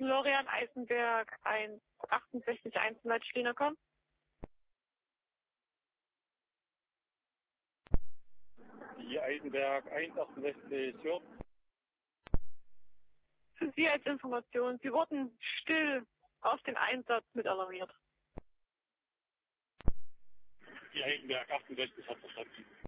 Florian Eisenberg 168 Leitstehner kommen. Die Eisenberg 168 hört. Für Sie als Information, Sie wurden still auf den Einsatz mit alarmiert. Die Eisenberg 68 hat verstanden.